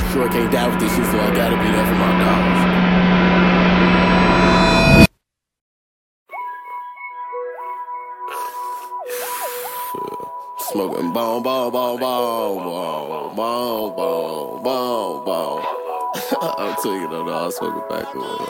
sure, can't die with this shit, so I gotta be there for my dogs. Smoking bone, bone, bone, bone, bone, bone, bone, bone, bone. I'm tweaking on the all smoking back away.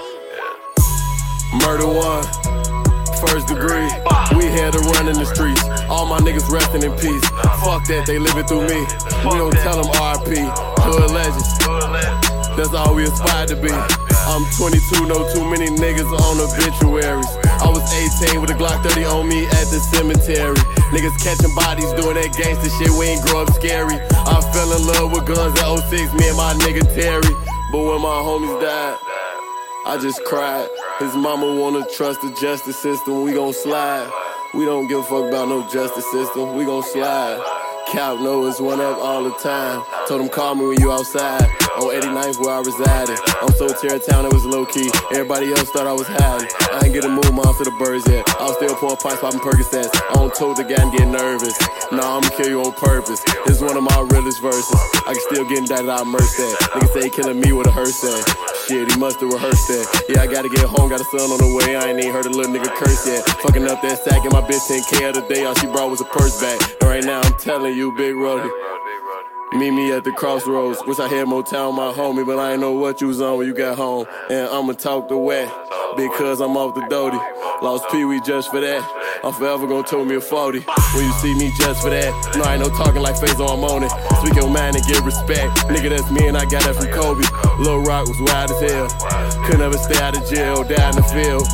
Murder one, first degree. We had to run in the streets. All my niggas resting in peace. Fuck that, they living through me. We don't tell them RP. Hood legends. That's all we aspire to be. I'm 22, know too many niggas on obituaries. I was 18 with a Glock 30 on me at the cemetery. Niggas catching bodies doing that gangster shit, we ain't grow up scary. I fell in love with guns at 06, me and my nigga Terry. But when my homies died, I just cried. His mama wanna trust the justice system, we gon' slide. We don't give a fuck about no justice system, we gon' slide. Cap know it's one up all the time. Told him call me when you outside. On 89th where I resided. I'm so Terrytown it was low key. Everybody else thought I was hiding. I ain't get a move moms to the birds yet. I was still pouring pints, popping Percocets. I don't told the guy and get nervous. Nah, I'ma kill you on purpose. This is one of my realest verses. I can still get indicted, I immerse that. Niggas say he killing me with a hearse at. Shit, he must have rehearsed that. Yeah, I gotta get home, got a son on the way. I ain't even heard a little nigga curse yet. Fucking up that sack and my bitch 10K of the day. All she brought was a purse bag. And right now I'm telling you, Big Roddy, meet me at the crossroads. Wish I had more time, my homie, but I ain't know what you was on when you got home. And I'ma talk the way, because I'm off the doty. Lost Pee-wee just for that. I'm forever gonna told me a 40. When you see me just for that. No, I ain't no talking like Fazo, I'm on it. Speak your mind and get respect. Nigga, that's me and I got that from Kobe. Lil Rock was wild as hell. Could never stay out of jail, died in the field.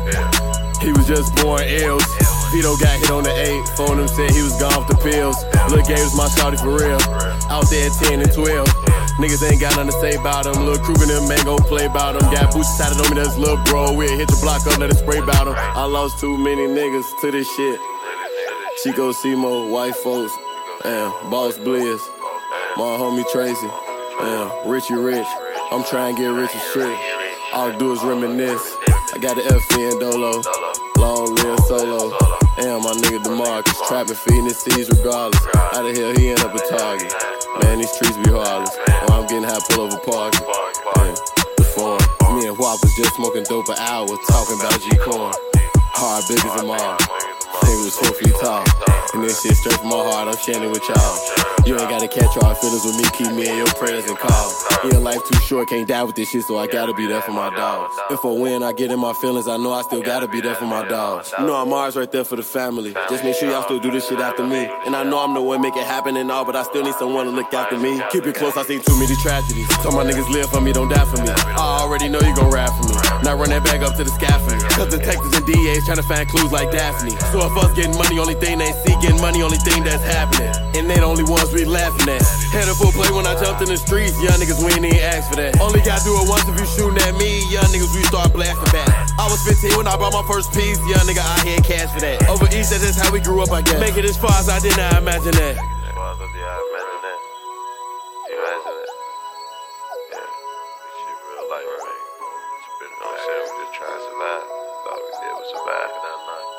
He was just born ills. Vito got hit on the 8, phone him said he was gone off the pills. Lil Gabe was my shawty for real, out there at 10 and 12. Niggas ain't got nothing to say about him. Lil Kruger and them ain't gon' play about him. Got boots tatted on me, that's lil bro. We'll hit the block up, let it spray about him. I lost too many niggas to this shit. Chico Simo, white folks, Boss Blizz, my homie Tracy, Richie Rich. I'm trying to get rich as shit. All I do is reminisce. I got the FN Dolo, long live Solo. Damn, my nigga DeMarcus, trapping, feeding his seeds regardless. How the hell he end up a target? Man, these streets be heartless. While I'm getting high, pull over parking. The form. Me and Wop was just smoking dope an hour, talking about G-Corn. Hard, big as a mom. Nigga was 4 feet tall. And this shit straight from my heart, I'm sharing with y'all. You ain't gotta catch all feelings with me, keep me in your prayers and calls. Yeah, life too short, can't die with this shit, so I gotta be there for my dogs. If I win, I get in my feelings, I know I still gotta be there for my dogs. You know I'm Mars right there for the family. Just make sure y'all still do this shit after me. And I know I'm the one make it happen and all, but I still need someone to look after me. Keep it close, I seen too many tragedies. Told my niggas live for me, don't die for me. I already know you gon' ride for me. Now run that bag up to the scaffolding. Cause detectives and DAs trying to find clues like Daphne. So if us getting money, only thing they see, getting money, only thing that's happening. And they the only ones we laughing at. Had a full play when I jumped in the streets. Young niggas, we ain't even asked for that. Only gotta do it once if you shooting at me. Young niggas, we start blasting back. I was 15 when I bought my first piece. Young nigga, I had cash for that. Over East, that's just how we grew up, I guess. Make it as far as I did not imagine that. Shit real life, man. Spit it on set, we just trying to survive. Thought we did was survive, and I'm not.